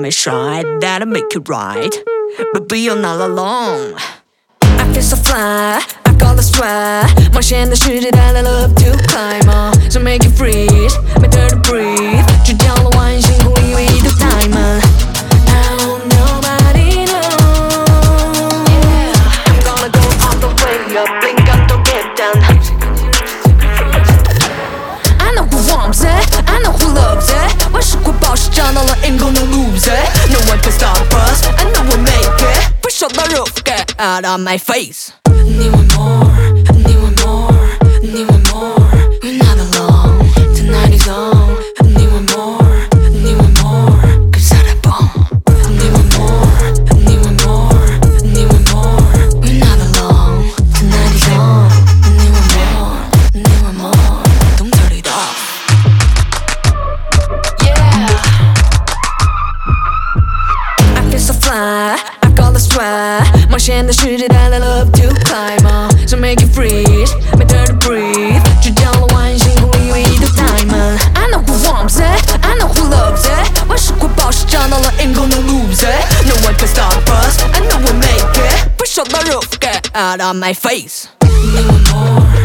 me shy, that'll make it right. But you're not alone. I feel so fly, I got the swag. 冒险的世界带来了 up to climb on. So make it freeze, better to breathe. 去掉了万星空以为一头 diamond. Now nobody knows. I'm gonna go all the way up, blink until get down. I know who wants it, I know who loves it. 万事快报时找到了 ain't gonna lose it. No one can stop us, I know we'll make it. Push up the roof, get out of my face. Need one more, need one more, need one more. We're not alone, tonight is on. Need one more, need one more. Cause I bomb. Need one more, need one more, need one more. We're not alone, tonight is on. Need one more, need one more. Don't turn it off. Yeah. I feel so fly, I got the swag. 冒险的世界带来了 up to climb on. So make it freeze, better to breathe. 去掉了万星空以为一头 diamond. I know who wants it, I know who loves it. 万事快报时找到了 ain't gonna lose it. No one can stop us, I know we'll make it. Push up the roof, get out of my face. Need one more.